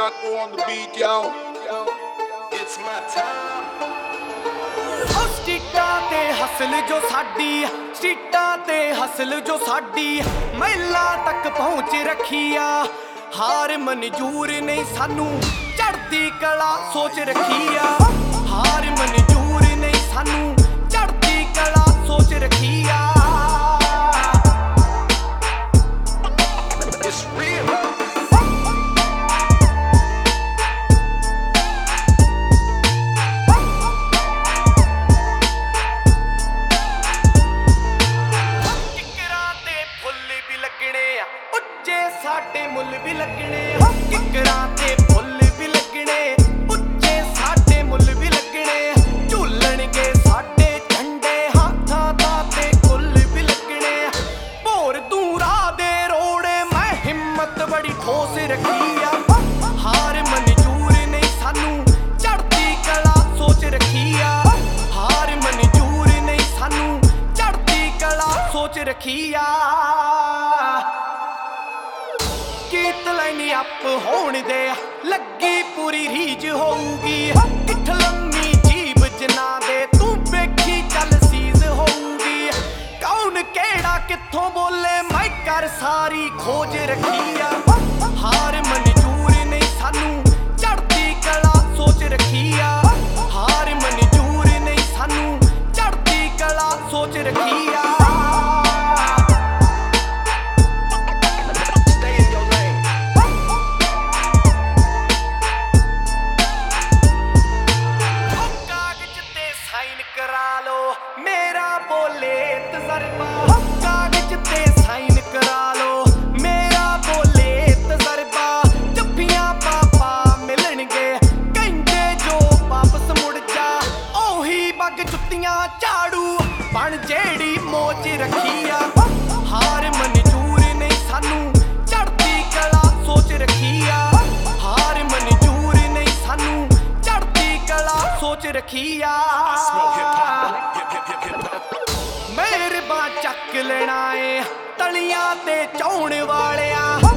Rocco on the beat, yo. It's my time. ਸਟੀਟਾਂ ਤੇ hustle ਜੋ ਸਾਡੀ, ਸਟੀਟਾਂ ਤੇ ਹਸਲ ਜੋ ਸਾਡੀ ਮਹਿਲਾਂ ਤੱਕ ਪਹੁੰਚ ਰੱਖੀ ਆ। ਹਾਰ ਮਨਜ਼ੂਰ ਨਹੀਂ ਸਾਨੂੰ, ਚੜ੍ਹਦੀ ਕਲਾ ਸੋਚ ਰੱਖੀ ਆ। ਹਾਰ ਮਨਜ਼ੂਰ ਨਹੀਂ ਸਾਨੂੰ, ਚੜ੍ਹਦੀ ਕਲਾ ਸੋਚ ਰੱਖੀ ਆ। It's real. ਸਾਡੇ ਮੁੱਲ ਵੀ ਲੱਗਣੇ, ਕਿੱਕਰਾਂ ਤੇ ਫੁੱਲ ਵੀ ਲੱਗਣੇ, ਉੱਚੇ ਸਾਡੇ ਮੁੱਲ ਵੀ ਲੱਗਣੇ। ਝੂਲਣਗੇ ਸਾਡੇ ਝੰਡੇ ਹੱਥਾਂ ਦਾ ਤੇ ਕੁੱਲ ਵੀ ਲੱਗਣੇ। ਭੋਰ ਤੂੰ ਰਾਹ ਦੇ ਰੋੜੇ, ਮੈਂ ਹਿੰਮਤ ਬੜੀ ਠੋਸ ਰੱਖੀ ਆ। ਹਾਰ ਮਨਜ਼ੂਰ ਨਹੀਂ ਸਾਨੂੰ, ਚੜ੍ਹਦੀ ਕਲਾ ਸੋਚ ਰੱਖੀ ਆ। ਹਾਰ ਮਨਜ਼ੂਰ ਨਹੀਂ ਸਾਨੂੰ, ਚੜ੍ਹਦੀ ਕਲਾ ਸੋਚ ਰੱਖੀ ਆ। ਗੀਤ ਲਾਈਨ ਅੱਪ ਹੋਣ ਦੇ ਲੱਗੀ ਪੂਰੀ ਰੀਝ ਹੋਊਗੀ। ਕਿੱਥ ਲੰਮੀ ਜੀਬ ਜਿਨਾ ਦੇ ਤੂੰ ਵੇਖੀ ਚੱਲ ਸੀਜ਼ ਹੋਊਗੀ। ਕੌਣ ਕਿਹੜਾ ਕਿੱਥੋਂ ਬੋਲੇ ਮੈਂ ਕਰ ਸਾਰੀ ਖੋਜ ਰੱਖੀ ਆ। ਹਾਰ ਮਨਜ਼ੂਰ ਨਹੀਂ ਸਾਨੂੰ, ਚੜ੍ਹਦੀ ਕਲਾ ਸੋਚ ਰੱਖੀ ਆ। ਹਾਰ ਮਨਜ਼ੂਰ ਨਹੀਂ ਸਾਨੂੰ, ਚੜ੍ਹਦੀ ਕਲਾ ਸੋਚ ਰੱਖੀ ਆ। ਕਰਾ ਲੋ ਮੇਰਾ ਬੋਲੇ ਤਜਰਬਾ, ਕਾਗਜ਼ ਤੇ ਸਾਈਨ ਕਰਾ ਲੋ ਮੇਰਾ ਬੋਲੇ ਤਜਰਬਾ। ਜੱਫੀਆਂ ਪਾਪਾ ਮਿਲਣਗੇ ਕਹਿੰਦੇ ਜੋ ਵਾਪਸ ਮੁੜ ਜਾ। ਉਹੀ ਬੱਗ ਜੁੱਤੀਆਂ ਝਾੜੂ ਬਣ ਜਿਹੜੀ ਮੋਚ ਰੱਖੀ ਆ। ਹਾਰ ਮਨਜ਼ੂਰ ਨਹੀਂ ਸਾਨੂੰ, ਚੜ੍ਹਦੀ ਕਲਾ ਸੋਚ ਰੱਖੀ ਆ। ਹਾਰ ਮਨਜ਼ੂਰ ਨਹੀਂ ਸਾਨੂੰ, ਚੜ੍ਹਦੀ ਕਲਾ ਸੋਚ ਰੱਖੀ ਆ। ਮਿਹਰਬਾਨ ਚੱਕ ਲੈਣਾ ਏ ਤਲੀਆਂ ਤੇ ਚਾਉਣ ਵਾਲਿਆ।